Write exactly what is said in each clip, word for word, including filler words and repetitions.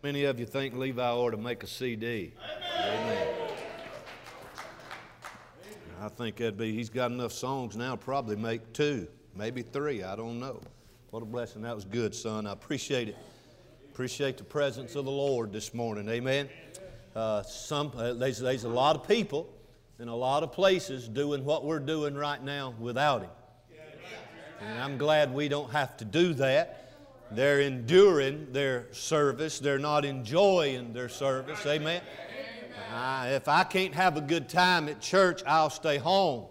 Many of you think Levi ought to make a C D. Amen. Amen. I think that'd be, he's got enough songs now to probably make two, maybe three, I don't know. What a blessing. That was good, son. I appreciate it. Appreciate the presence of the Lord this morning. Amen. Uh, some, uh, there's, there's a lot of people in a lot of places doing what we're doing right now without Him. And I'm glad we don't have to do that. They're enduring their service. They're not enjoying their service. Amen. Uh, if I can't have a good time at church, I'll stay home.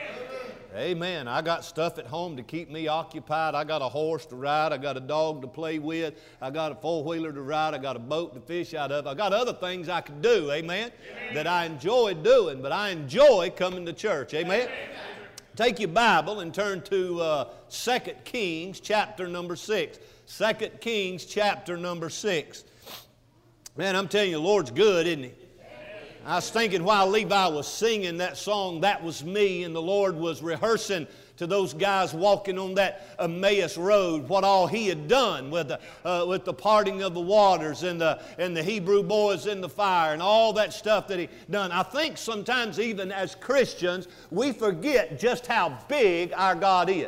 Amen. I got stuff at home to keep me occupied. I got a horse to ride. I got a dog to play with. I got a four-wheeler to ride. I got a boat to fish out of. I got other things I could do, amen, amen, that I enjoy doing, but I enjoy coming to church, amen. Amen. Take your Bible and turn to uh, Second Kings chapter number six. Second Kings chapter number six. Man, I'm telling you, the Lord's good, isn't He? I was thinking while Levi was singing that song, that was me, and the Lord was rehearsing to those guys walking on that Emmaus road what all He had done with the, uh, with the parting of the waters and the, and the Hebrew boys in the fire and all that stuff that He done. I think sometimes even as Christians, we forget just how big our God is.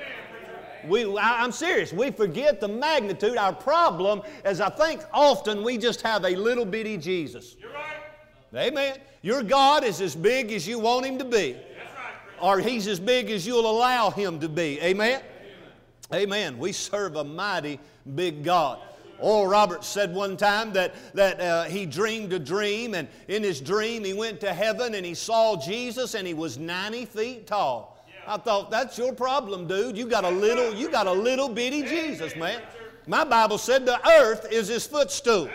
We, I, I'm serious. We forget the magnitude. Our problem is I think often we just have a little bitty Jesus. You're right. Amen. Your God is as big as you want Him to be. That's right. Or He's as big as you'll allow Him to be. Amen. Amen. We serve a mighty big God. Oral Roberts said one time that, that uh, he dreamed a dream, and in his dream he went to heaven and he saw Jesus and He was ninety feet tall. I thought, that's your problem, dude. You got a little, you got a little bitty Jesus, man. My Bible said the earth is His footstool.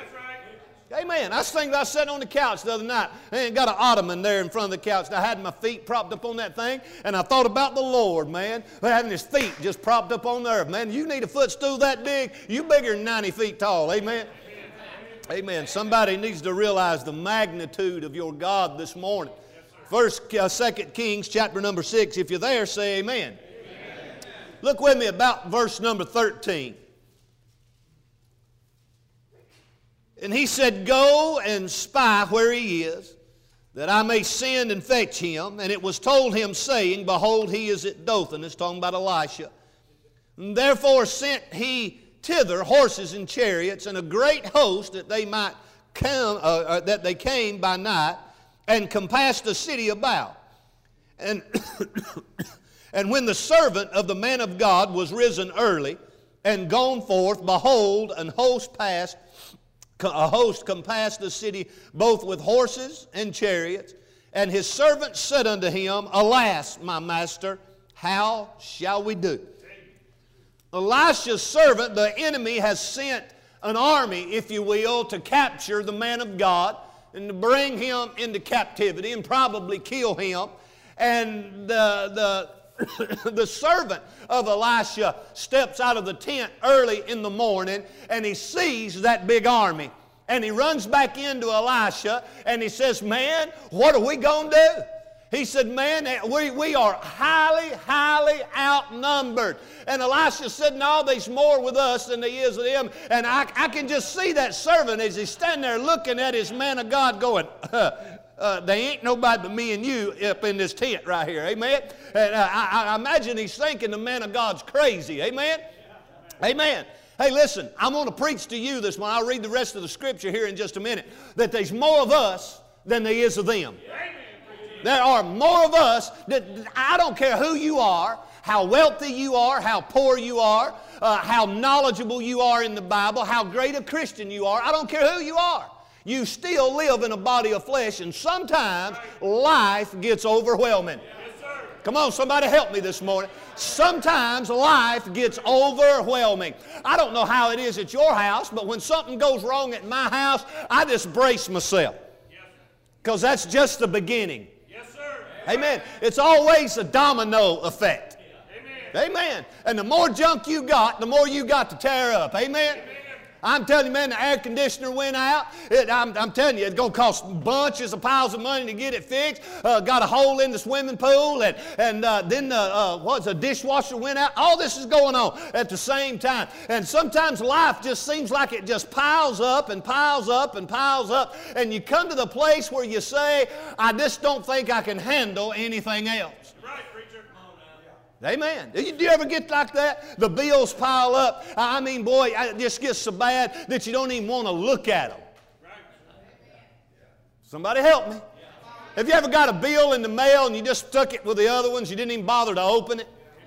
Amen. I was thinking about sitting on the couch the other night. I got an ottoman there in front of the couch. And I had my feet propped up on that thing, and I thought about the Lord, man. Having His feet just propped up on the earth. Man, you need a footstool that big, you bigger than ninety feet tall. Amen. Amen. Somebody needs to realize the magnitude of your God this morning. First, uh, Second Kings, chapter number six. If you're there, say amen. Amen. Look with me about verse number thirteen. And he said, go and spy where he is, that I may send and fetch him. And it was told him, saying, behold, he is at Dothan. It's talking about Elisha. And therefore sent he thither horses and chariots and a great host, that they might come, uh, uh, that they came by night and compassed the city about. And, and when the servant of the man of God was risen early and gone forth, behold, an host passed, a host compassed the city both with horses and chariots. And his servant said unto him, alas, my master, how shall we do? Elisha's servant, the enemy, has sent an army, if you will, to capture the man of God and to bring him into captivity and probably kill him. And the, the the servant of Elisha steps out of the tent early in the morning, and he sees that big army. And he runs back into Elisha and he says, man, what are we going to do? He said, man, we, we are highly, highly outnumbered. And Elisha said, no, there's more with us than there is with them. And I, I can just see that servant as he's standing there looking at his man of God going, Uh, there ain't nobody but me and you up in this tent right here, amen? And uh, I, I imagine he's thinking the man of God's crazy, amen? Amen. Hey, listen, I'm going to preach to you this morning. I'll read the rest of the scripture here in just a minute. That there's more of us than there is of them. There are more of us. That, I don't care who you are, how wealthy you are, how poor you are, uh, how knowledgeable you are in the Bible, how great a Christian you are. I don't care who you are. You still live in a body of flesh, and sometimes life gets overwhelming. Come on, somebody help me this morning. Sometimes life gets overwhelming. I don't know how it is at your house, but when something goes wrong at my house, I just brace myself. Because that's just the beginning. Yes, sir. Amen. It's always a domino effect. Amen. Amen. And the more junk you got, the more you got to tear up. Amen. Amen. I'm telling you, man, the air conditioner went out. It, I'm, I'm telling you, it's going to cost bunches of piles of money to get it fixed. Uh, got a hole in the swimming pool, and, and uh, then the, uh, what's a dishwasher went out. All this is going on at the same time. And sometimes life just seems like it just piles up and piles up and piles up. And you come to the place where you say, I just don't think I can handle anything else. Amen. Do you, do you ever get like that? The bills pile up. I mean, boy, it just gets so bad that you don't even want to look at them. Somebody help me. Have you ever got a bill in the mail and you just stuck it with the other ones? You didn't even bother to open it?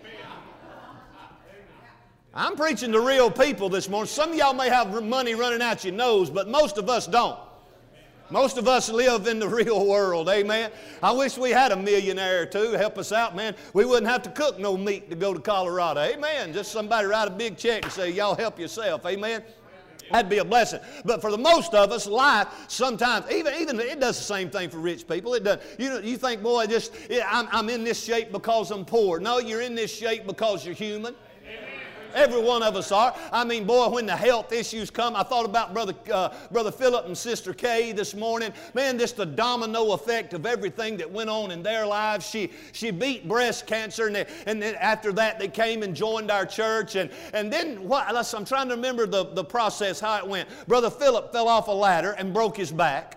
I'm preaching to real people this morning. Some of y'all may have money running out your nose, but most of us don't. Most of us live in the real world, amen. I wish we had a millionaire or two to help us out, man. We wouldn't have to cook no meat to go to Colorado, amen. Just somebody write a big check and say, y'all help yourself, amen. That'd be a blessing. But for the most of us, life sometimes, even, even it does the same thing for rich people. It does. You know, you think, boy, just yeah, I'm, I'm in this shape because I'm poor. No, you're in this shape because you're human. Every one of us are. I mean, boy, when the health issues come, I thought about Brother, uh, Brother Philip and Sister Kay this morning. Man, just the domino effect of everything that went on in their lives. She, she beat breast cancer, and, they, and then after that, they came and joined our church. And, and then, what, I'm trying to remember the, the process, how it went. Brother Philip fell off a ladder and broke his back.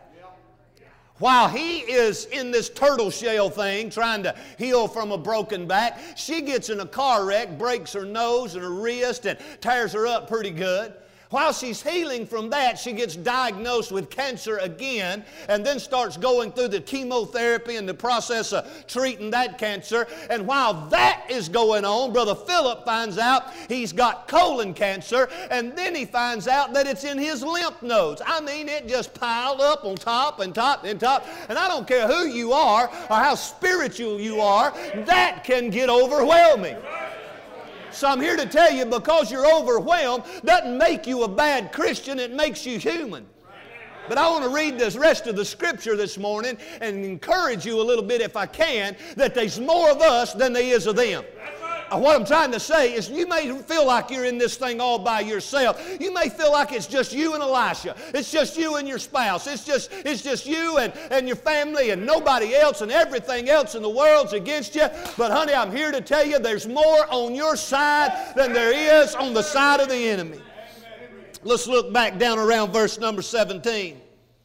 While he is in this turtle shell thing trying to heal from a broken back, she gets in a car wreck, breaks her nose and her wrist and tears her up pretty good. While she's healing from that, she gets diagnosed with cancer again and then starts going through the chemotherapy and the process of treating that cancer. And while that is going on, Brother Philip finds out he's got colon cancer, and then he finds out that it's in his lymph nodes. I mean, it just piled up on top and top and top. And I don't care who you are or how spiritual you are, that can get overwhelming. So I'm here to tell you, because you're overwhelmed doesn't make you a bad Christian, it makes you human. But I want to read the rest of the Scripture this morning and encourage you a little bit, if I can, that there's more of us than there is of them. What I'm trying to say is, you may feel like you're in this thing all by yourself. You may feel like it's just you and Elisha. It's just you and your spouse. It's just, it's just you and, and your family and nobody else, and everything else in the world's against you. But honey, I'm here to tell you there's more on your side than there is on the side of the enemy. Let's look back down around verse number seventeen.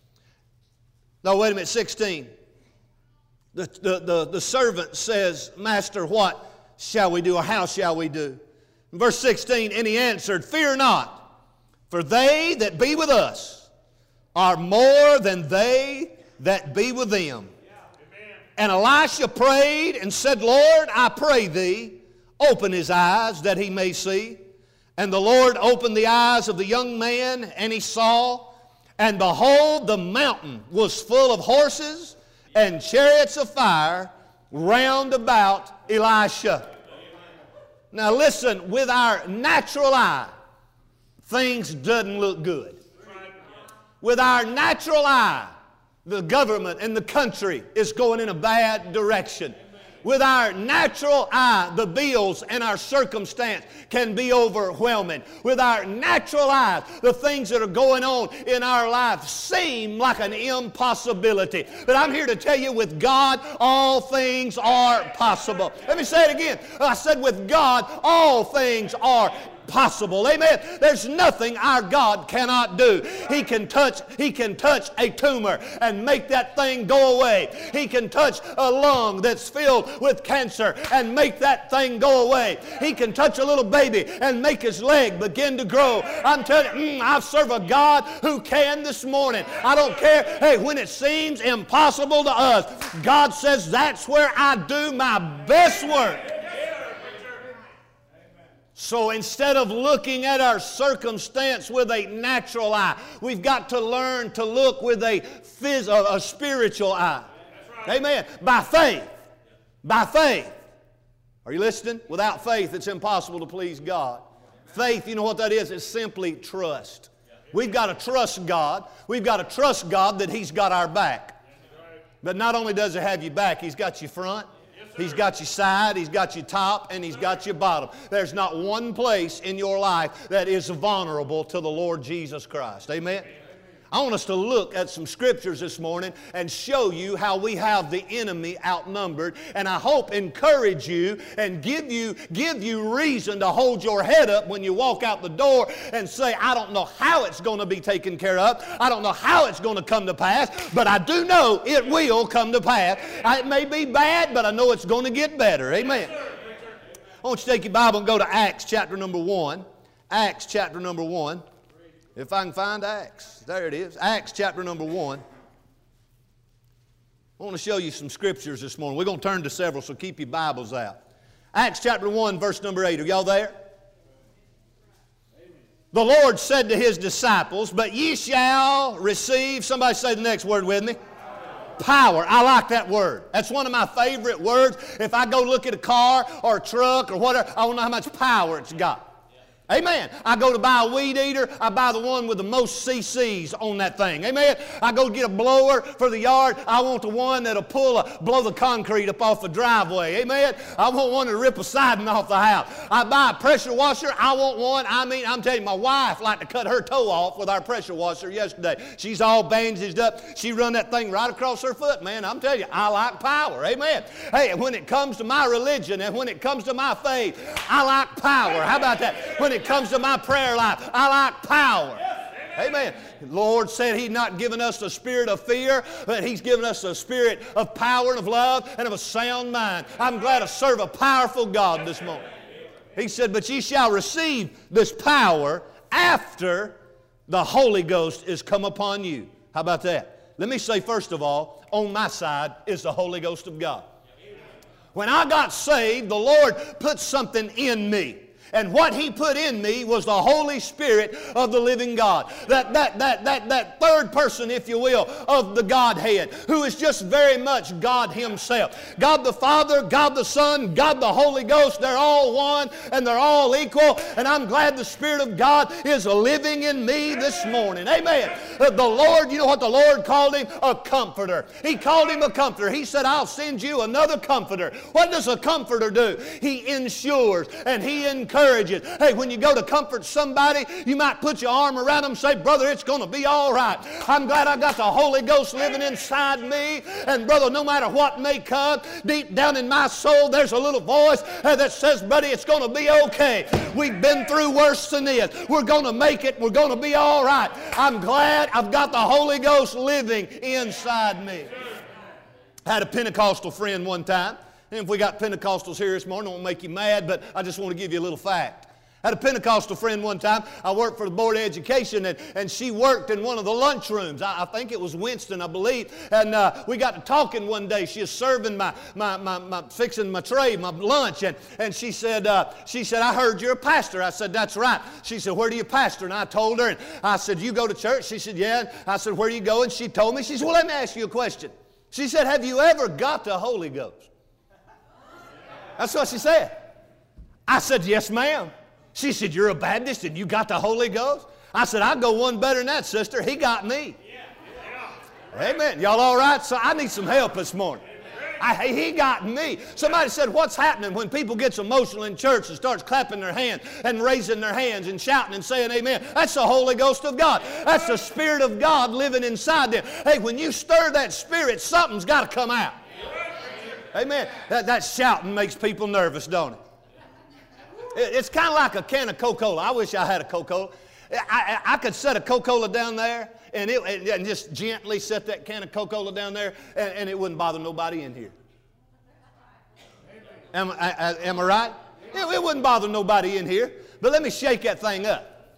No, wait a minute, sixteen. The, the, the, the servant says, Master, what shall we do, or how shall we do? In verse sixteen, and he answered, Fear not, for they that be with us are more than they that be with them. Yeah, and Elisha prayed and said, Lord, I pray thee, open his eyes that he may see. And the Lord opened the eyes of the young man, and he saw, and behold, the mountain was full of horses and chariots of fire round about Elisha. Now listen, with our natural eye, things doesn't look good. With our natural eye, the government and the country is going in a bad direction. With our natural eye, the bills and our circumstance can be overwhelming. With our natural eyes, the things that are going on in our life seem like an impossibility. But I'm here to tell you, with God, all things are possible. Let me say it again. I said, with God, all things are possible. Amen. There's nothing our God cannot do. He can touch, he can touch a tumor and make that thing go away. He can touch a lung that's filled with cancer and make that thing go away. He can touch a little baby and make his leg begin to grow. I'm telling you, mm, I serve a God who can this morning. I don't care, hey, when it seems impossible to us, God says that's where I do my best work. So instead of looking at our circumstance with a natural eye, we've got to learn to look with a, phys- a spiritual eye. Right. Amen. By faith. By faith. Are you listening? Without faith, it's impossible to please God. Faith, you know what that is? It's simply trust. We've got to trust God. We've got to trust God that He's got our back. But not only does He have you back, He's got you front. He's got your side, He's got your top, and He's got your bottom. There's not one place in your life that is vulnerable to the Lord Jesus Christ. Amen? I want us to look at some scriptures this morning and show you how we have the enemy outnumbered, and I hope encourage you and give you, give you reason to hold your head up when you walk out the door and say, I don't know how it's going to be taken care of. I don't know how it's going to come to pass, but I do know it will come to pass. It may be bad, but I know it's going to get better. Amen. I want you to take your Bible and go to Acts chapter number one. Acts chapter number one. If I can find Acts. There it is. Acts chapter number one. I want to show you some scriptures this morning. We're going to turn to several, so keep your Bibles out. Acts chapter one, verse number eight. Are y'all there? Amen. The Lord said to His disciples, but ye shall receive, somebody say the next word with me. Power. I like that word. That's one of my favorite words. If I go look at a car or a truck or whatever, I want to know how much power it's got. Amen. I go to buy a weed eater, I buy the one with the most C Cs on that thing. Amen. I go get a blower for the yard, I want the one that'll pull a, blow the concrete up off the driveway. Amen. I want one to rip a siding off the house. I buy a pressure washer, I want one. I mean, I'm telling you, my wife liked to cut her toe off with our pressure washer yesterday. She's all bandaged up. She run that thing right across her foot, man. I'm telling you, I like power. Amen. Hey, when it comes to my religion and when it comes to my faith, I like power. How about that? When it comes to my prayer life, I like power. Amen. The Lord said He's not given us a spirit of fear, but He's given us a spirit of power and of love and of a sound mind. I'm glad to serve a powerful God this morning. He said, but ye shall receive this power after the Holy Ghost is come upon you. How about that? Let me say first of all, on my side is the Holy Ghost of God. When I got saved, the Lord put something in me. And what He put in me was the Holy Spirit of the living God. That, that, that, that, that third person, if you will, of the Godhead, who is just very much God Himself. God the Father, God the Son, God the Holy Ghost, they're all one and they're all equal. And I'm glad the Spirit of God is living in me this morning. Amen. The Lord, you know what the Lord called Him? A comforter. He called Him a comforter. He said, I'll send you another comforter. What does a comforter do? He ensures and He encourages. Hey, when you go to comfort somebody, you might put your arm around them and say, brother, it's going to be all right. I'm glad I got the Holy Ghost living inside me. And brother, no matter what may come, deep down in my soul, there's a little voice that says, buddy, it's going to be okay. We've been through worse than this. We're going to make it. We're going to be all right. I'm glad I've got the Holy Ghost living inside me. I had a Pentecostal friend one time. And if we got Pentecostals here this morning, I won't make you mad, but I just want to give you a little fact. I had a Pentecostal friend one time. I worked for the Board of Education, and, and she worked in one of the lunchrooms. I, I think it was Winston, I believe. And uh, we got to talking one day. She was serving my, my, my, my fixing my tray, my lunch, and, and she said, uh, she said, I heard you're a pastor. I said, that's right. She said, where do you pastor? And I told her, and I said, you go to church? She said, yeah. I said, where do you go? And she told me. She said, well, let me ask you a question. She said, have you ever got the Holy Ghost? That's what she said. I said, yes, ma'am. She said, you're a Baptist and you got the Holy Ghost? I said, I go one better than that, sister. He got me. Yeah. Amen. Y'all all right? So I need some help this morning. I, he got me. Somebody said, what's happening when people get emotional in church and starts clapping their hands and raising their hands and shouting and saying amen? That's the Holy Ghost of God. That's the Spirit of God living inside them. Hey, when you stir that Spirit, something's got to come out. Amen. That, that shouting makes people nervous, don't it? it it's kind of like a can of Coca-Cola. I wish I had a Coca-Cola. I, I, I could set a Coca-Cola down there and, it, and just gently set that can of Coca-Cola down there, and, and it wouldn't bother nobody in here. Am, I, am I right? It, it wouldn't bother nobody in here. But let me shake that thing up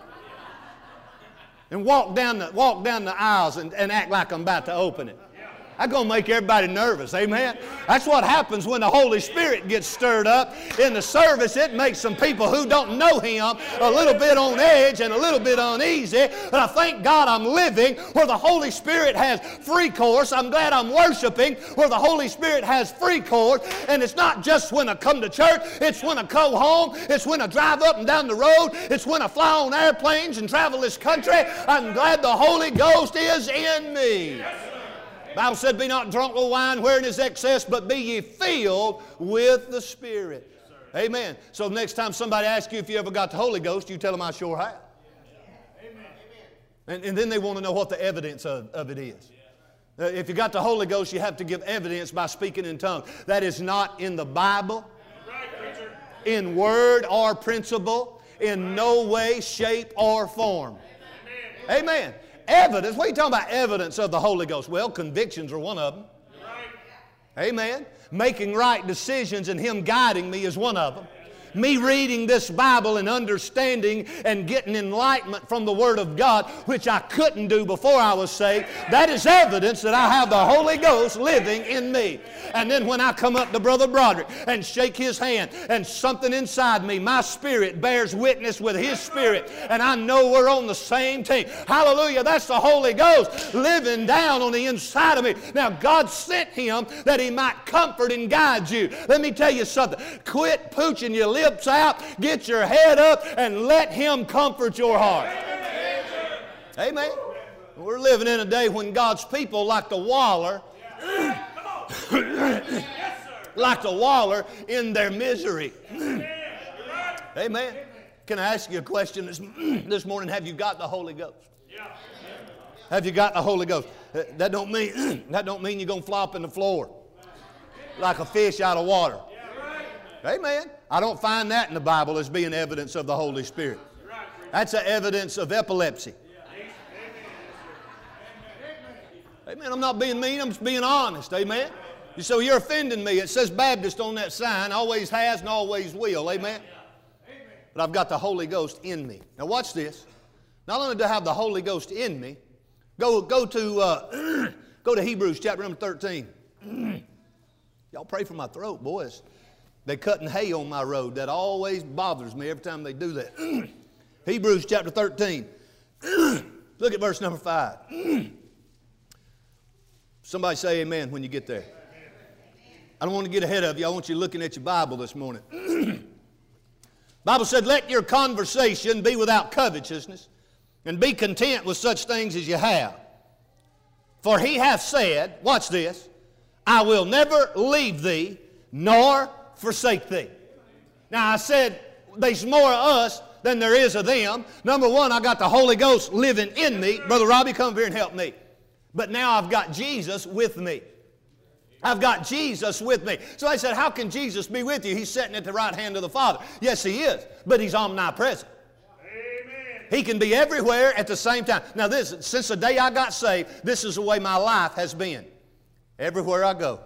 and walk down the, walk down the aisles and, and act like I'm about to open it. That's going to make everybody nervous, amen? That's what happens when the Holy Spirit gets stirred up in the service. It makes some people who don't know Him a little bit on edge and a little bit uneasy. But I thank God I'm living where the Holy Spirit has free course. I'm glad I'm worshiping where the Holy Spirit has free course. And it's not just when I come to church. It's when I go home. It's when I drive up and down the road. It's when I fly on airplanes and travel this country. I'm glad the Holy Ghost is in me. The Bible said, be not drunk with wine wherein is excess, but be ye filled with the Spirit. Yes, amen. So next time somebody asks you if you ever got the Holy Ghost, you tell them I sure have. Yeah. Amen. And, and then they want to know what the evidence of, of it is. Uh, if you got the Holy Ghost, you have to give evidence by speaking in tongues. That is not in the Bible, in word or principle, in no way, shape, or form. Amen. Amen. Evidence. What are you talking about, evidence of the Holy Ghost? Well, convictions are one of them. Right. Amen. Making right decisions and Him guiding me is one of them. Me reading this Bible and understanding and getting enlightenment from the Word of God, which I couldn't do before I was saved, that is evidence that I have the Holy Ghost living in me. And then when I come up to Brother Broderick and shake his hand, and something inside me, my spirit bears witness with his spirit, and I know we're on the same team. Hallelujah, that's the Holy Ghost living down on the inside of me. Now, God sent Him that He might comfort and guide you. Let me tell you something. Quit pooching your lips out, get your head up, and let Him comfort your heart. Amen. We're living in a day when God's people like to waller like to waller in their misery. Amen. Can I ask you a question this, this morning? Have you got the Holy Ghost? Have you got the Holy Ghost? That don't mean that don't mean you're going to flop in the floor like a fish out of water. Amen. I don't find that in the Bible as being evidence of the Holy Spirit. That's an evidence of epilepsy. Amen. I'm not being mean. I'm just being honest. Amen. So you're offending me. It says Baptist on that sign. Always has and always will. Amen. But I've got the Holy Ghost in me. Now watch this. Not only do I have the Holy Ghost in me, go, go, to, uh, go to Hebrews chapter number thirteen. Y'all pray for my throat, boys. They're cutting hay on my road. That always bothers me every time they do that. Hebrews chapter thirteen. Look at verse number five. Somebody say amen when you get there. I don't want to get ahead of you. I want you looking at your Bible this morning. Bible said, let your conversation be without covetousness, and be content with such things as you have. For He hath said, watch this, I will never leave thee, nor forsake thee. Now I said there's more of us than there is of them. Number one, I got the Holy Ghost living in me. Brother Robbie, come here and help me. But now I've got Jesus with me. I've got Jesus with me. So I said, how can Jesus be with you? He's sitting at the right hand of the Father. Yes, He is, but He's omnipresent. Amen. He can be everywhere at the same time. Now this, since the day I got saved, this is the way my life has been. Everywhere I go.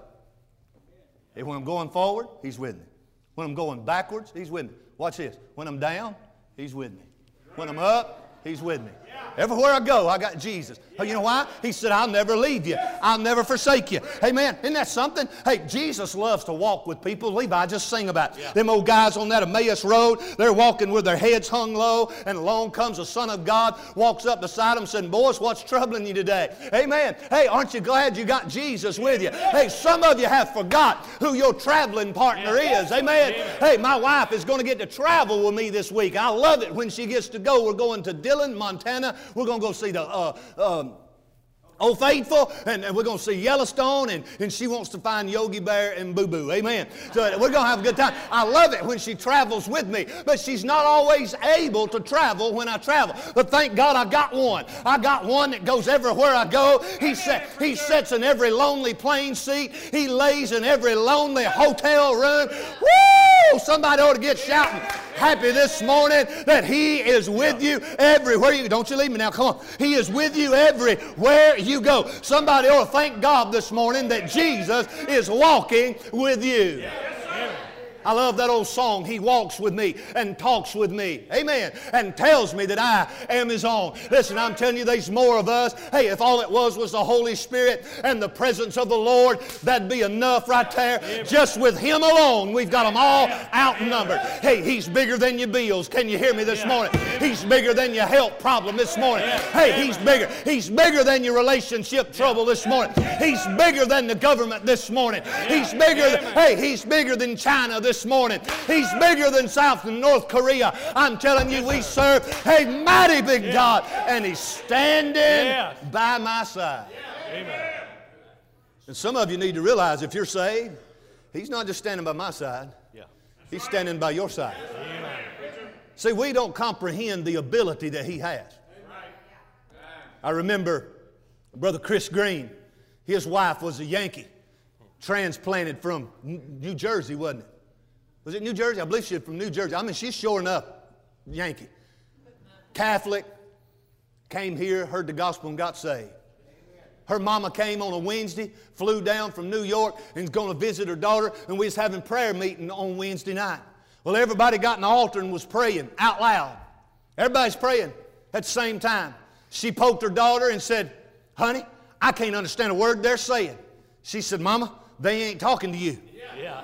And when I'm going forward, He's with me. When I'm going backwards, He's with me. Watch this. When I'm down, He's with me. When I'm up, He's with me. Everywhere I go, I got Jesus. Oh, you know why? He said, I'll never leave you. I'll never forsake you. Amen. Isn't that something? Hey, Jesus loves to walk with people. Levi, just sing about it. Yeah. Them old guys on that Emmaus road, they're walking with their heads hung low, and along comes the Son of God, walks up beside them, saying, boys, what's troubling you today? Amen. Hey, aren't you glad you got Jesus with you? Hey, some of you have forgot who your traveling partner is. Amen. Hey, my wife is going to get to travel with me this week. I love it when she gets to go. We're going to Dillon, Montana. We're going to go see the uh, um, Old Faithful, and, and we're going to see Yellowstone, and, and she wants to find Yogi Bear and Boo Boo. Amen. So we're going to have a good time. I love it when she travels with me, but she's not always able to travel when I travel. But thank God I got one. I got one that goes everywhere I go. He, set, he sits in every lonely plane seat. He lays in every lonely hotel room. Woo! Somebody ought to get shouting happy this morning that He is with you everywhere you go. Don't you leave me now. Come on. He is with you everywhere you go. Somebody ought to thank God this morning that Jesus is walking with you. I love that old song, He walks with me and talks with me. Amen. And tells me that I am His own. Listen, I'm telling you, there's more of us. Hey, if all it was was the Holy Spirit and the presence of the Lord, that'd be enough right there. Just with Him alone, we've got them all outnumbered. Hey, He's bigger than your bills. Can you hear me this morning? He's bigger than your health problem this morning. Hey, He's bigger. He's bigger than your relationship trouble this morning. He's bigger than the government this morning. He's bigger than, hey, He's bigger than China this morning. He's bigger than South and North Korea. I'm telling you, we serve a mighty big God, and He's standing by my side. Amen. And some of you need to realize if you're saved, He's not just standing by my side. Yeah. He's standing by your side. Amen. See, we don't comprehend the ability that He has. I remember Brother Chris Green. His wife was a Yankee, transplanted from New Jersey, wasn't it? Was it New Jersey? I believe she was from New Jersey. I mean, she's sure enough Yankee. Catholic, came here, heard the gospel and got saved. Her mama came on a Wednesday, flew down from New York and was going to visit her daughter, and we was having prayer meeting on Wednesday night. Well, everybody got in the altar and was praying out loud. Everybody's praying at the same time. She poked her daughter and said, "Honey, I can't understand a word they're saying." She said, "Mama, they ain't talking to you." Yeah.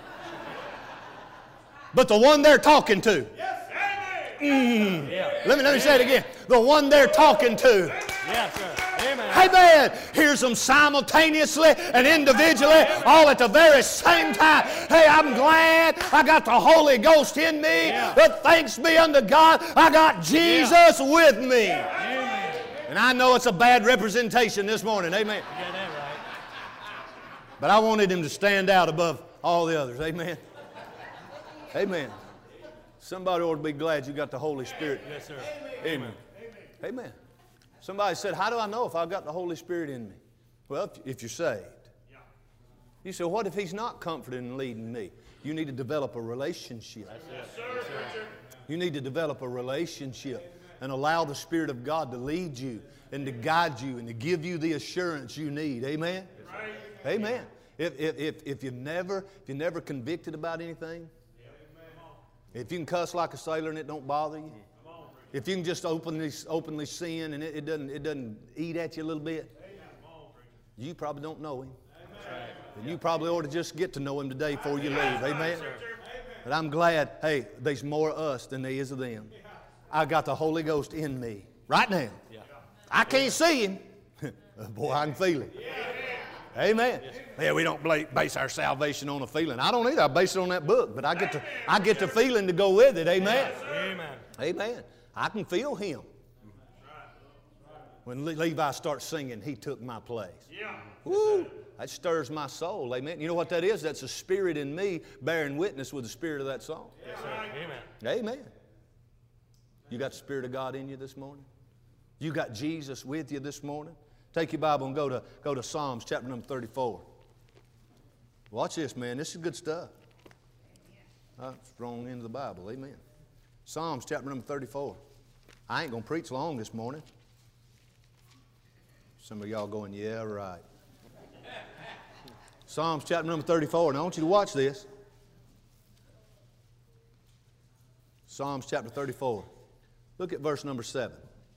But the one they're talking to. Mm. Yeah. Let me, let me say it again. The one they're talking to. Yes, sir. Amen. Amen. Hears them simultaneously and individually, all at the very same time. Hey, I'm glad I got the Holy Ghost in me. Yeah. But thanks be unto God, I got Jesus Yeah. with me. Amen. And I know it's a bad representation this morning. Amen. You got that right. But I wanted him to stand out above all the others. Amen. Amen. Somebody ought to be glad you got the Holy Spirit. Yes, sir. Amen. Amen. Somebody said, "How do I know if I've got the Holy Spirit in me?" Well, if, if you're saved. You say, "What if He's not comforting and leading me?" You need to develop a relationship. Yes, sir. Yes, sir. You need to develop a relationship and allow the Spirit of God to lead you and to guide you and to give you the assurance you need. Amen? Right. Amen. If, if, if, if, you've never, if you're never convicted about anything, if you can cuss like a sailor and it don't bother you, if you can just openly, openly sin and it, it, doesn't, it doesn't eat at you a little bit, you probably don't know Him. And you probably ought to just get to know Him today before you leave. Amen? But I'm glad, hey, there's more of us than there is of them. I got the Holy Ghost in me right now. I can't see Him. Boy, I can feel Him. Amen. Yeah, we don't base our salvation on a feeling. I don't either. I base it on that book. But I get the, I get the feeling to go with it. Amen. Amen. Amen. I can feel Him. When Le- Levi starts singing, "He took my place." Yeah. Woo! That stirs my soul. Amen. You know what that is? That's a spirit in me bearing witness with the spirit of that song. Yes, sir. Amen. Amen. You got the Spirit of God in you this morning? You got Jesus with you this morning? Take your Bible and go to, go to Psalms chapter number thirty-four. Watch this, man. This is good stuff. Uh, strong into the Bible. Amen. Psalms chapter number thirty-four. I ain't going to preach long this morning. Some of y'all going, "Yeah, right." Psalms chapter number thirty-four. And I want you to watch this. Psalms chapter thirty-four. Look at verse number seven.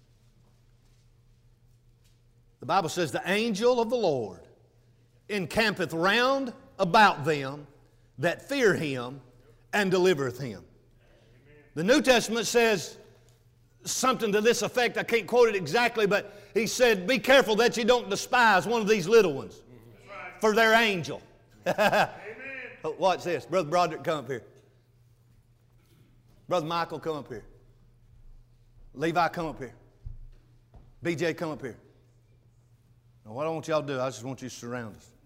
The Bible says, "The angel of the Lord encampeth round about them that fear Him and delivereth him." The New Testament says something to this effect. I can't quote it exactly, but he said, "Be careful that you don't despise one of these little ones, for they're angel." Watch this. Brother Broderick, come up here. Brother Michael, come up here. Levi, come up here. B J, come up here. Now, what I want y'all to do, I just want you to surround us.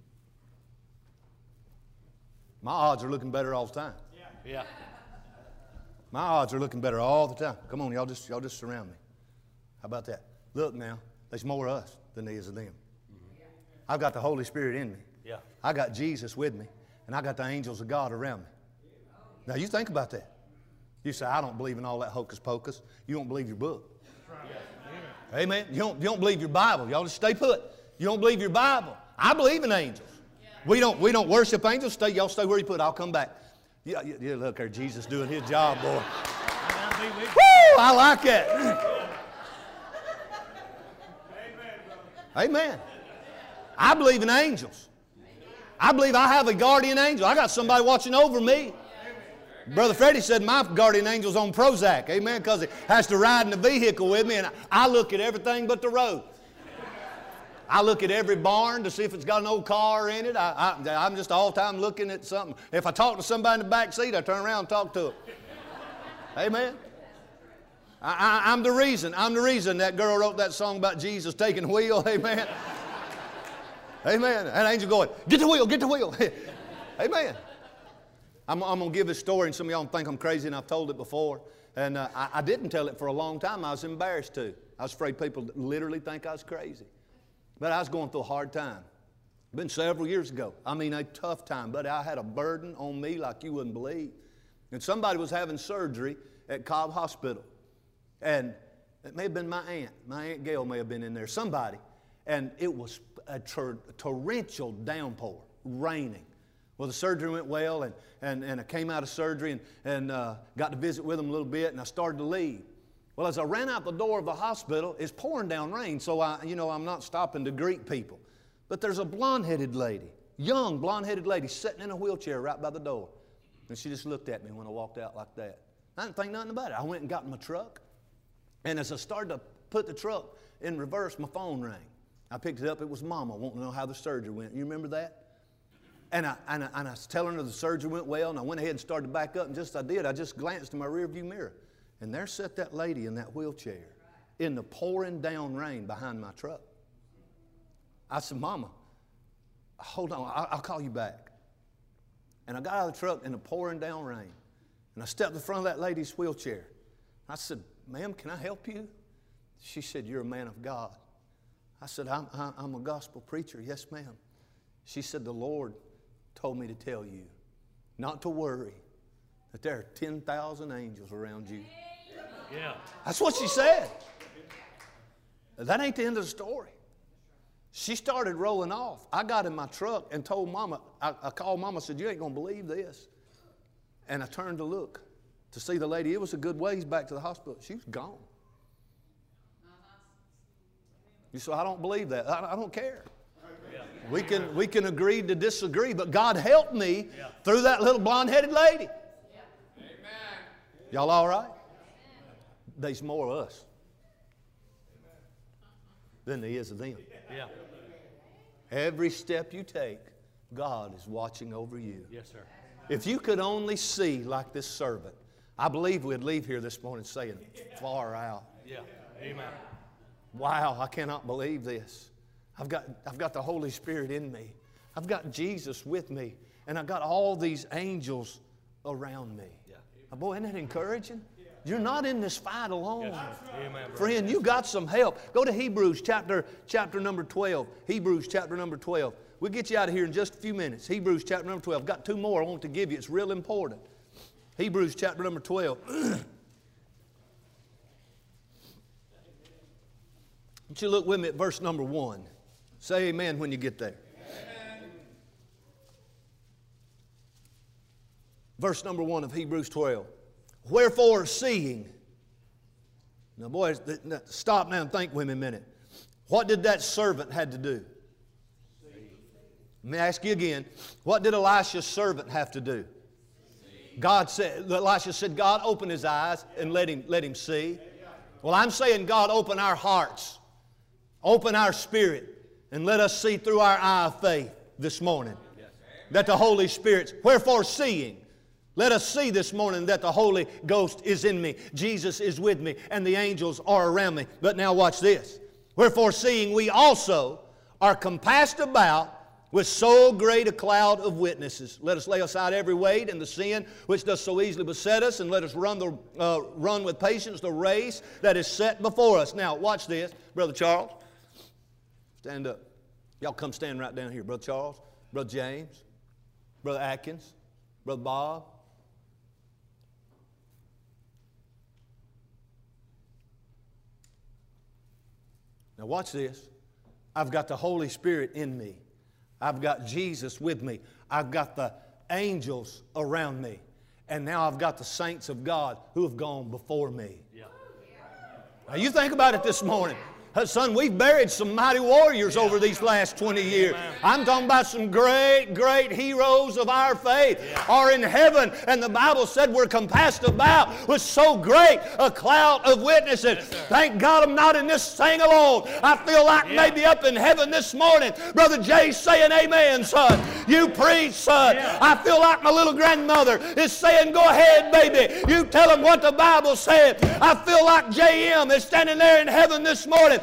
My odds are looking better all the time. Yeah. My odds are looking better all the time. Come on, y'all just, y'all just surround me. How about that? Look now, there's more of us than there is of them. Mm-hmm. I've got the Holy Spirit in me. Yeah. I got Jesus with me, and I got the angels of God around me. Now, you think about that. You say, "I don't believe in all that hocus pocus." You don't believe your book. Yeah. Amen. You don't, you don't believe your Bible. Y'all just stay put. You don't believe your Bible. I believe in angels. Yeah. We don't, we don't worship angels. Stay, y'all stay where you put. I'll come back. Yeah, yeah, yeah, look there, Jesus doing His job, boy. Woo! I like it. Amen. I believe in angels. I believe I have a guardian angel. I got somebody watching over me. Brother Freddie said my guardian angel's on Prozac. Amen. Because he has to ride in the vehicle with me, and I look at everything but the road. I look at every barn to see if it's got an old car in it. I, I, I'm just all the time looking at something. If I talk to somebody in the back seat, I turn around and talk to them. Amen. I, I, I'm the reason. I'm the reason that girl wrote that song about Jesus taking the wheel. Amen. Amen. And angel going, get the wheel, get the wheel. Amen. I'm, I'm going to give this story, and some of y'all think I'm crazy, and I've told it before. And uh, I, I didn't tell it for a long time. I was embarrassed to. I was afraid people literally think I was crazy. But I was going through a hard time. It's been several years ago. I mean, a tough time. But I had a burden on me like you wouldn't believe. And somebody was having surgery at Cobb Hospital. And it may have been my aunt. My Aunt Gail may have been in there. Somebody. And it was a tor- torrential downpour, raining. Well, the surgery went well, and, and, and I came out of surgery and, and uh, got to visit with them a little bit, and I started to leave. Well, as I ran out the door of the hospital, it's pouring down rain, so I, you know, I'm not stopping to greet people. But there's a blonde-headed lady, young blonde-headed lady, sitting in a wheelchair right by the door. And she just looked at me when I walked out like that. I didn't think nothing about it. I went and got in my truck, and as I started to put the truck in reverse, my phone rang. I picked it up. It was Mama wanting to know how the surgery went. You remember that? And I, and, I, and I was telling her the surgery went well, and I went ahead and started to back up, and just as I did, I just glanced in my rearview mirror. And there sat that lady in that wheelchair in the pouring down rain behind my truck. I said, Mama, hold on, I'll, I'll call you back. And I got out of the truck in the pouring down rain, and I stepped in front of that lady's wheelchair. I said, ma'am, can I help you? She said, you're a man of God. I said, I'm, I'm a gospel preacher. Yes, ma'am. She said, the Lord told me to tell you not to worry, that there are ten thousand angels around you. Yeah. That's what she said. That ain't the end of the story. She started rolling off. I got in my truck and told Mama, I, I called Mama and said, you ain't going to believe this. And I turned to look to see the lady. It was a good ways back to the hospital. She was gone. You say, I don't believe that. I, I don't care. Yeah. We can, we can agree to disagree, but God helped me yeah. through that little blonde-headed lady. Yeah. Amen. Y'all all right? There's more of us than there is of them. Yeah. Every step you take, God is watching over you. Yes, sir. If you could only see like this servant, I believe we'd leave here this morning saying, far out. Yeah. Amen. Wow, I cannot believe this. I've got, I've got the Holy Spirit in me. I've got Jesus with me. And I've got all these angels around me. Yeah. Oh, boy, isn't that encouraging? You're not in this fight alone. Yes, amen, friend, you got some help. Go to Hebrews chapter, chapter number twelve. Hebrews chapter number twelve. We'll get you out of here in just a few minutes. Hebrews chapter number twelve. I've got two more I want to give you. It's real important. Hebrews chapter number twelve. Won't you look with me at verse number one. Say amen when you get there. Amen. Verse number one of Hebrews twelve. Wherefore seeing. Now boys, stop now and think with me a minute. What did that servant had to do? Let me ask you again. What did Elisha's servant have to do? God said, Elisha said, God open his eyes and let him, let him see. Well, I'm saying God open our hearts. Open our spirit and let us see through our eye of faith this morning. That the Holy Spirit, wherefore seeing, let us see this morning that the Holy Ghost is in me. Jesus is with me and the angels are around me. But now watch this. Wherefore seeing we also are compassed about with so great a cloud of witnesses. Let us lay aside every weight and the sin which does so easily beset us, and let us run, the, uh, run with patience the race that is set before us. Now watch this. Brother Charles, stand up. Y'all come stand right down here. Brother Charles, Brother James, Brother Atkins, Brother Bob. Now watch this. I've got the Holy Spirit in me. I've got Jesus with me. I've got the angels around me. And now I've got the saints of God who have gone before me. Yeah. Now you think about it this morning. Son, we've buried some mighty warriors over these last twenty years. I'm talking about some great, great heroes of our faith are in heaven. And the Bible said we're compassed about with so great a cloud of witnesses. Yes, thank God I'm not in this thing alone. I feel like yeah. maybe up in heaven this morning. Brother Jay's saying amen, son. You preach, son. Yeah. I feel like my little grandmother is saying, go ahead, baby. You tell them what the Bible said. I feel like J M is standing there in heaven this morning.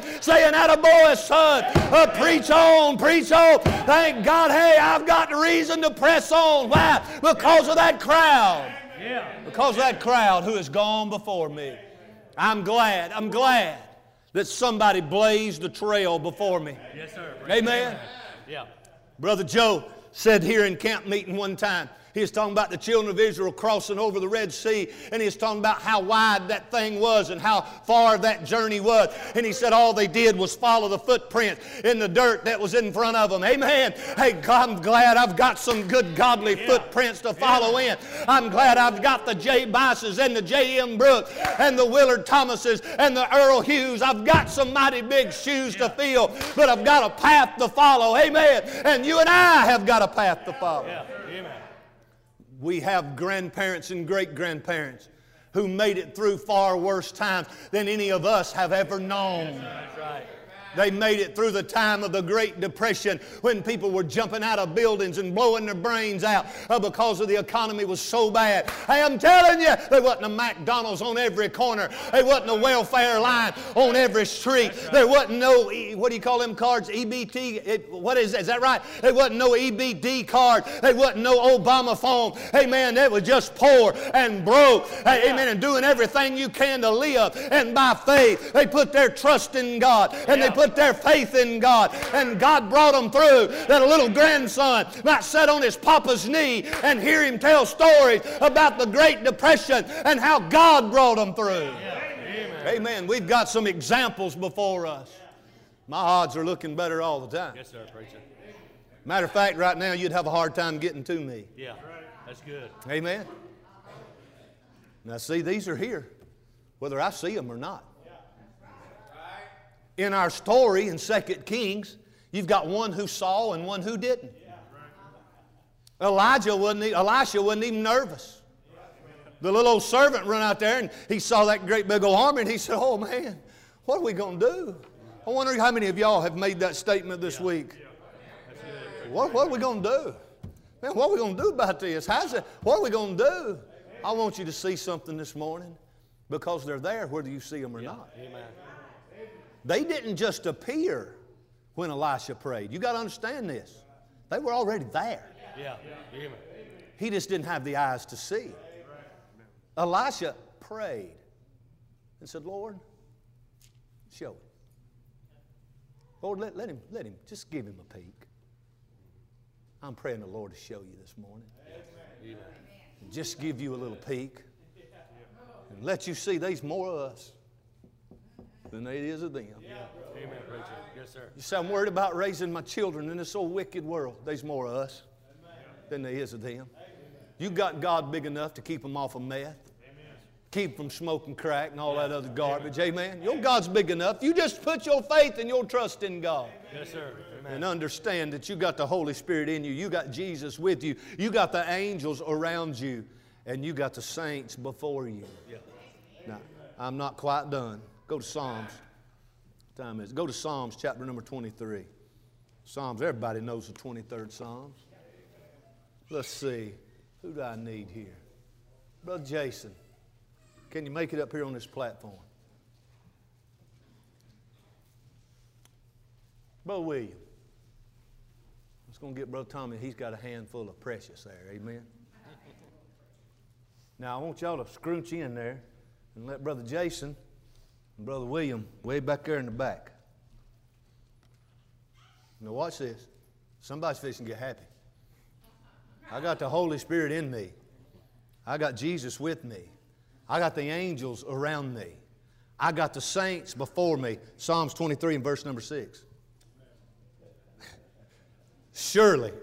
saying, "Attaboy, son, uh, preach on, preach on." Thank God, hey, I've got reason to press on. Why? Because of that crowd. Yeah. Because of that crowd who has gone before me. I'm glad, I'm glad that somebody blazed the trail before me. Yes, sir. Amen. Yeah. Brother Joe said here in camp meeting one time, he was talking about the children of Israel crossing over the Red Sea, and he was talking about how wide that thing was and how far that journey was. And he said all they did was follow the footprints in the dirt that was in front of them. Amen. Hey, God, I'm glad I've got some good godly yeah. footprints to follow yeah. in. I'm glad I've got the J. Bices and the J M. Brooks and the Willard Thomases and the Earl Hughes. I've got some mighty big shoes yeah. to fill, but I've got a path to follow. Amen. And you and I have got a path to follow. Yeah. Amen. We have grandparents and great-grandparents who made it through far worse times than any of us have ever known. That's right. They made it through the time of the Great Depression when people were jumping out of buildings and blowing their brains out uh, because of the economy was so bad. Hey, I'm telling you, there wasn't a McDonald's on every corner. There wasn't a welfare line on every street. There wasn't no, what do you call them cards? E B T? It, what is that? Is that right? There wasn't no E B D card. There wasn't no Obama phone. Hey, man, they were just poor and broke. Hey, amen, and doing everything you can to live. And by faith, they put their trust in God. And they put put their faith in God, and God brought them through, that a little grandson might sit on his papa's knee and hear him tell stories about the Great Depression and how God brought them through. Yeah. Amen. Amen. We've got some examples before us. My odds are looking better all the time. Yes, sir, preacher. Matter of fact, right now you'd have a hard time getting to me. Yeah, that's good. Amen. Now see, these are here, whether I see them or not. In our story in Second Kings, you've got one who saw and one who didn't. Elijah wasn't, Elisha wasn't even nervous. The little old servant run out there and he saw that great big old army and he said, "Oh man, what are we going to do?" I wonder how many of y'all have made that statement this week. What, what are we going to do? Man, what are we going to do about this? How's it? What are we going to do? I want you to see something this morning because they're there whether you see them or not. Amen. They didn't just appear when Elisha prayed. You got to understand this. They were already there. Yeah. Amen. He just didn't have the eyes to see. Elisha prayed and said, "Lord, show him. Lord, let, let him, let him, just give him a peek." I'm praying the Lord to show you this morning. Amen. Just give you a little peek and let you see there's more of us than there is of them. Yeah. Amen, preacher. Yes, sir. You say, "I'm worried about raising my children in this old wicked world." There's more of us than there is of them. You got God big enough to keep them off of meth, keep from smoking crack and all that other garbage. Amen. Your God's big enough. You just put your faith and your trust in God. Yes, sir. Amen. And understand that you got the Holy Spirit in you. You got Jesus with you. You got the angels around you. And you got the saints before you. Yeah. Now, I'm not quite done. Go to Psalms. What time is it? Go to Psalms chapter number twenty-three. Psalms, everybody knows the twenty-third Psalms. Let's see. Who do I need here? Brother Jason, can you make it up here on this platform? Brother William. I was going to get Brother Tommy. He's got a handful of precious there. Amen. Now, I want y'all to scrunch in there and let Brother Jason and Brother William way back there in the back. Now, watch this. Somebody's fixing to get happy. I got the Holy Spirit in me. I got Jesus with me. I got the angels around me. I got the saints before me. Psalms twenty-three and verse number six. Surely,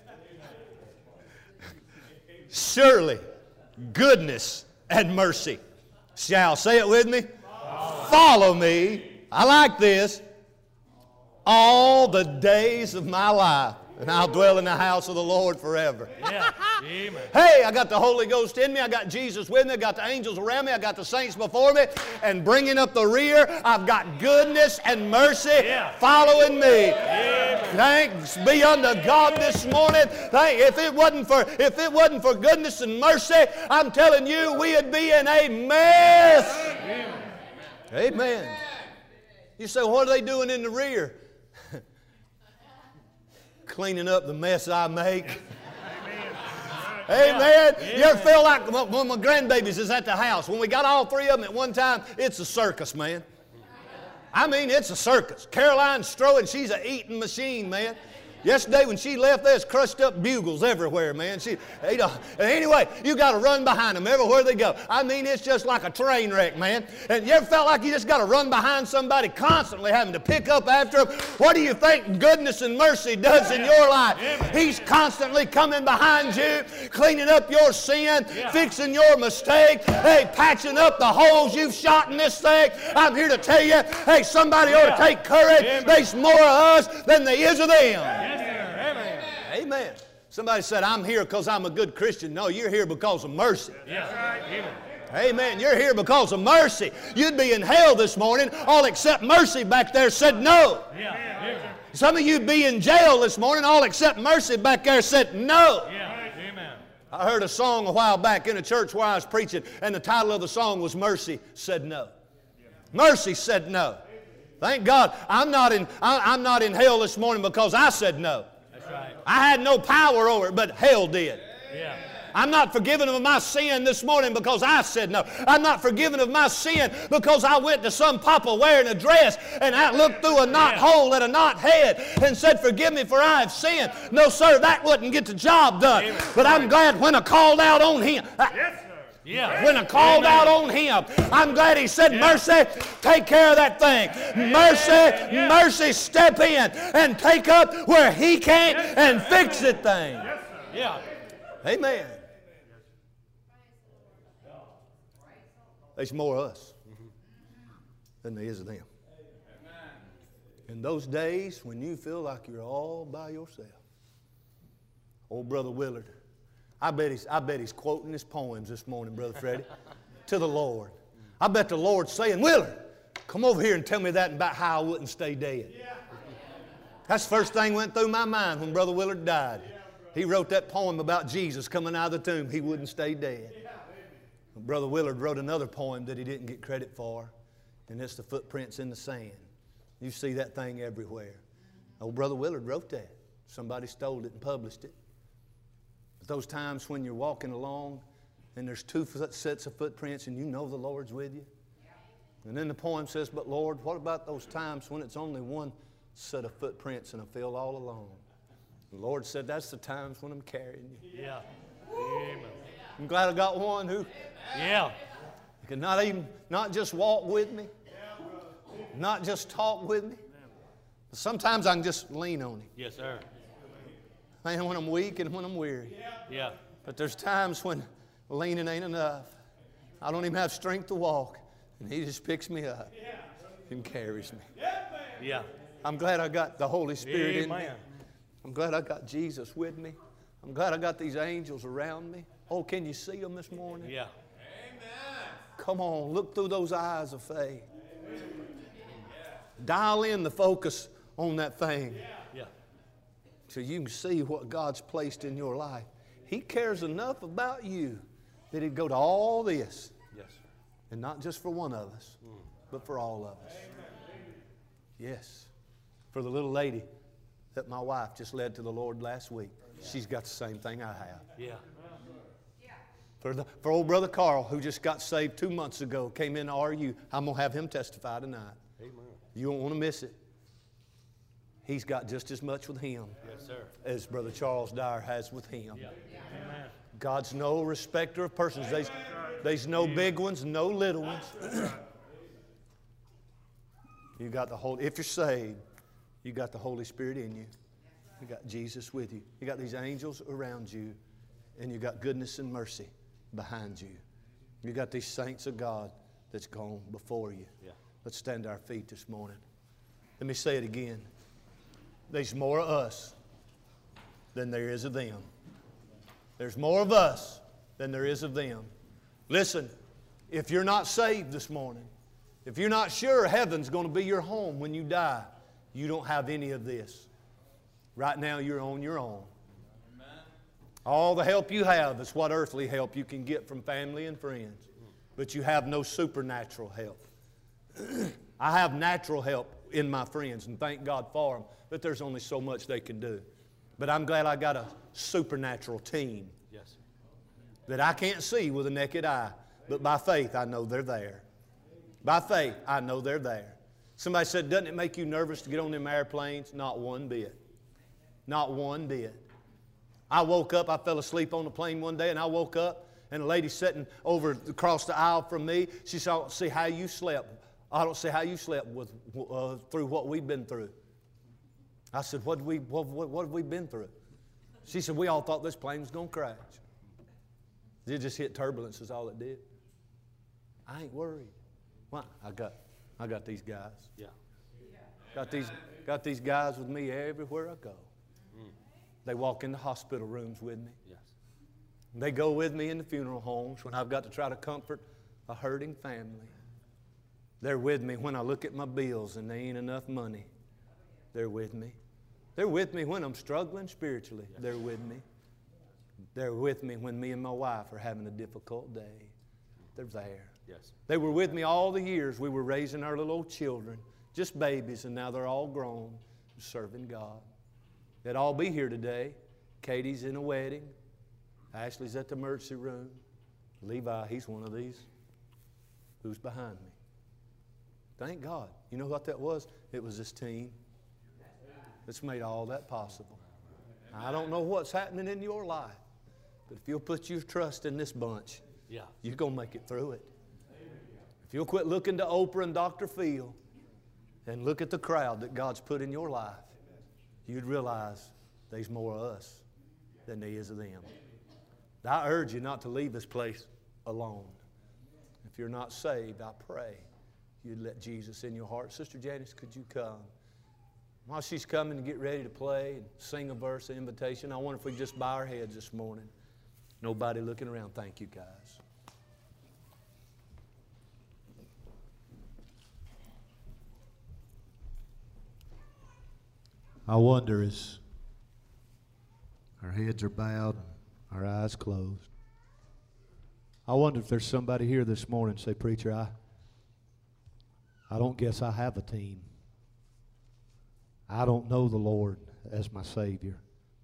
surely, goodness and mercy shall, say it with me, follow me. I like this. All the days of my life. And I'll dwell in the house of the Lord forever. Yeah. Amen. Hey, I got the Holy Ghost in me. I got Jesus with me. I got the angels around me. I got the saints before me. And bringing up the rear, I've got goodness and mercy yeah. following me. Amen. Thanks be unto God this morning. Thank, if it wasn't for if it wasn't for goodness and mercy, I'm telling you, we'd be in a mess. Amen. Amen. You say, what are they doing in the rear? Cleaning up the mess I make. Amen. You ever feel like when my grandbabies is at the house, when we got all three of them at one time, it's a circus, man. I mean, it's a circus. Caroline's strolling, she's a eating machine, man. Yesterday when she left, there's crushed up bugles everywhere, man. She, you know, anyway, you got to run behind them everywhere they go. I mean, it's just like a train wreck, man. And you ever felt like you just got to run behind somebody constantly having to pick up after them? What do you think goodness and mercy does in your life? He's constantly coming behind you, cleaning up your sin, fixing your mistake, hey, patching up the holes you've shot in this thing. I'm here to tell you, hey, somebody ought to take courage. There's more of us than there is of them. Amen. Somebody said, I'm here because I'm a good Christian. No, you're here because of mercy. Yes. Amen. Amen. You're here because of mercy. You'd be in hell this morning. All except mercy back there said no. Yeah. Some of you'd be in jail this morning. All except mercy back there said no. Yeah. Amen. I heard a song a while back in a church where I was preaching, and the title of the song was Mercy Said No. Mercy said no. Thank God I'm not in, I, I'm not in hell this morning because I said no. That's right. I had no power over it, but hell did. Yeah. I'm not forgiven of my sin this morning because I said no. I'm not forgiven of my sin because I went to some papa wearing a dress and I looked through a knot Yeah. hole at a knot head and said, forgive me for I have sinned. No, sir, that wouldn't get the job done. Amen. But I'm glad when I called out on him. I, Yes, sir. Yeah. When I called Amen. out on him, I'm glad he said, mercy, take care of that thing. Mercy, Yeah. mercy, step in and take up where he can't and fix it thing. Yeah. Amen. There's more of us than there is of them. In those days when you feel like you're all by yourself. Old Brother Willard, I bet he's, I bet he's quoting his poems this morning, Brother Freddie, to the Lord. I bet the Lord's saying, Willard, come over here and tell me that about how I wouldn't stay dead. That's the first thing went through my mind when Brother Willard died. He wrote that poem about Jesus coming out of the tomb. He wouldn't stay dead. Brother Willard wrote another poem that he didn't get credit for, and it's The Footprints in the Sand. You see that thing everywhere. Old Brother Willard wrote that. Somebody stole it and published it. But those times when you're walking along and there's two sets of footprints and you know the Lord's with you. And then the poem says, but Lord, what about those times when it's only one set of footprints and I feel all alone? The Lord said, that's the times when I'm carrying you. Yeah. Amen. I'm glad I got one who Yeah. can not even, not just walk with me, not just talk with me, but sometimes I can just lean on him. Yes, sir. Man, when I'm weak and when I'm weary. Yeah. But there's times when leaning ain't enough. I don't even have strength to walk, and he just picks me up and carries me. Yeah. I'm glad I got the Holy Spirit in me. Amen. I'm glad I got Jesus with me. I'm glad I got these angels around me. Oh, can you see them this morning? Yeah. Come on, look through those eyes of faith. Dial in the focus on that thing Yeah. so you can see what God's placed in your life. He cares enough about you that He'd go to all this, Yes, sir. and not just for one of us, but for all of us. Yes. For the little lady that my wife just led to the Lord last week, she's got the same thing I have. Yeah. For, the, for old Brother Carl, who just got saved two months ago, came in to R U, I'm going to have him testify tonight. Amen. You don't want to miss it. He's got just as much with him Yes, sir. as Brother Charles Dyer has with him. Yeah. Amen. God's no respecter of persons. There's, there's no big ones, no little ones. You got the Holy, if you're saved, you got the Holy Spirit in you. You got Jesus with you. You got these angels around you, and you got goodness and mercy behind you. You got these saints of God that's gone before you. Yeah. Let's stand to our feet this morning. Let me say it again. There's more of us than there is of them. There's more of us than there is of them. Listen, if you're not saved this morning, if you're not sure heaven's going to be your home when you die, you don't have any of this. Right now, you're on your own. Amen. All the help you have is what earthly help you can get from family and friends. But you have no supernatural help. I have natural help in my friends, and thank God for them, but there's only so much they can do. But I'm glad I got a supernatural team. Yes. That I can't see with a naked eye, but by faith I know they're there. By faith I know they're there. Somebody said, doesn't it make you nervous to get on them airplanes? Not one bit. Not one bit. I woke up, I fell asleep on the plane one day, and I woke up, and a lady sitting over across the aisle from me, she said, I don't see how you slept. I don't see how you slept with, uh, through what we've been through. I said, what, we, what, what, what have we been through? She said, we all thought this plane was going to crash. It just hit turbulence is all it did. I ain't worried. Why? I got, I got these guys. Yeah. Got these, got these guys with me everywhere I go. Mm. They walk in the hospital rooms with me. Yes. They go with me in the funeral homes when I've got to try to comfort a hurting family. They're with me when I look at my bills and there ain't enough money. They're with me. They're with me when I'm struggling spiritually. Yes. They're with me. They're with me when me and my wife are having a difficult day. They're there. Yes. They were with me all the years we were raising our little old children, just babies, and now they're all grown, serving God. They'd all be here today. Katie's in a wedding. Ashley's at the emergency room. Levi, he's one of these. Who's behind me? Thank God. You know what that was? It was this team that's made all that possible. I don't know what's happening in your life, but if you'll put your trust in this bunch, yeah, you're going to make it through it. If you'll quit looking to Oprah and Doctor Phil and look at the crowd that God's put in your life, you'd realize there's more of us than there is of them. I urge you not to leave this place alone. If you're not saved, I pray you'd let Jesus in your heart. Sister Janice, could you come? While she's coming to get ready to play and sing a verse of invitation, I wonder if we could just bow our heads this morning. Nobody looking around. Thank you, guys. I wonder as our heads are bowed, our eyes closed. I wonder if there's somebody here this morning say, Preacher, I, I don't guess I have a team. I don't know the Lord as my Savior.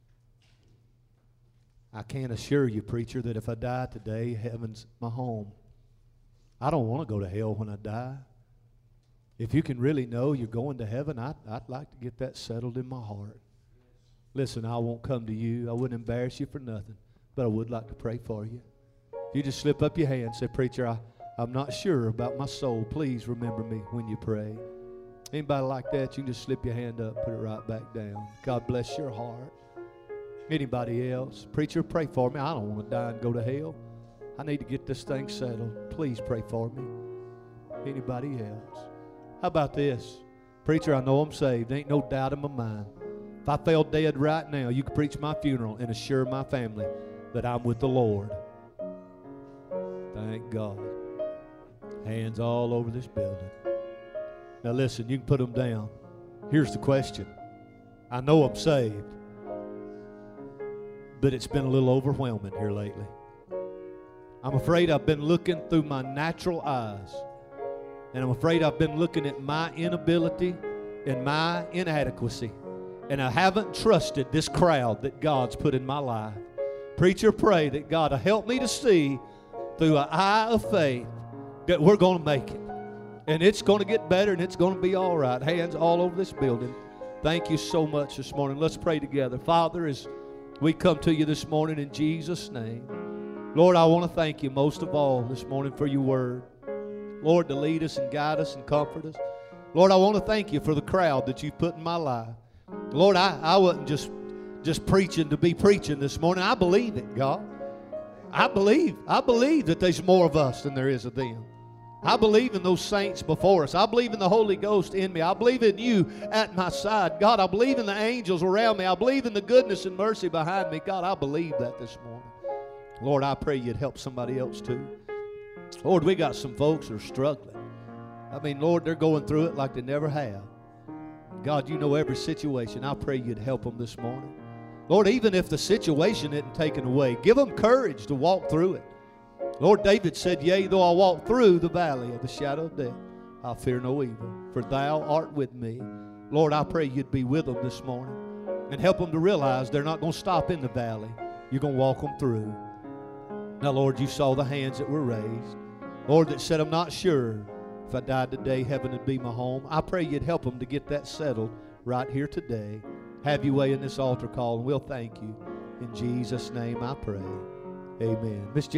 I can't assure you, preacher, that if I die today, heaven's my home. I don't want to go to hell when I die. If you can really know you're going to heaven, I'd, I'd like to get that settled in my heart. Listen, I won't come to you. I wouldn't embarrass you for nothing, but I would like to pray for you. If you just slip up your hand and say, Preacher, I, I'm not sure about my soul. Please remember me when you pray. Anybody like that, you can just slip your hand up, put it right back down. God bless your heart. Anybody else? Preacher, pray for me. I don't want to die and go to hell. I need to get this thing settled. Please pray for me. Anybody else? How about this? Preacher, I know I'm saved. Ain't no doubt in my mind. If I fell dead right now, you could preach my funeral and assure my family that I'm with the Lord. Thank God. Hands all over this building. Now listen, you can put them down. Here's the question. I know I'm saved, but it's been a little overwhelming here lately. I'm afraid I've been looking through my natural eyes, and I'm afraid I've been looking at my inability and my inadequacy, and I haven't trusted this crowd that God's put in my life. Preacher, pray that God will help me to see through an eye of faith that we're going to make it. And it's going to get better, and it's going to be all right. Hands all over this building. Thank you so much this morning. Let's pray together. Father, as we come to you this morning in Jesus' name, Lord, I want to thank you most of all this morning for your word. Lord, to lead us and guide us and comfort us. Lord, I want to thank you for the crowd that you've put in my life. Lord, I, I wasn't just, just preaching to be preaching this morning. I believe it, God. I believe. I believe that there's more of us than there is of them. I believe in those saints before us. I believe in the Holy Ghost in me. I believe in you at my side. God, I believe in the angels around me. I believe in the goodness and mercy behind me. God, I believe that this morning. Lord, I pray you'd help somebody else too. Lord, we got some folks that are struggling. I mean, Lord, they're going through it like they never have. God, you know every situation. I pray you'd help them this morning. Lord, even if the situation isn't taken away, give them courage to walk through it. Lord, David said, yea, though I walk through the valley of the shadow of death, I'll fear no evil, for thou art with me. Lord, I pray you'd be with them this morning and help them to realize they're not going to stop in the valley. You're going to walk them through. Now, Lord, you saw the hands that were raised. Lord, that said, I'm not sure if I died today, heaven would be my home. I pray you'd help them to get that settled right here today. Have your way in this altar call, and we'll thank you. In Jesus' name I pray. Amen. Miss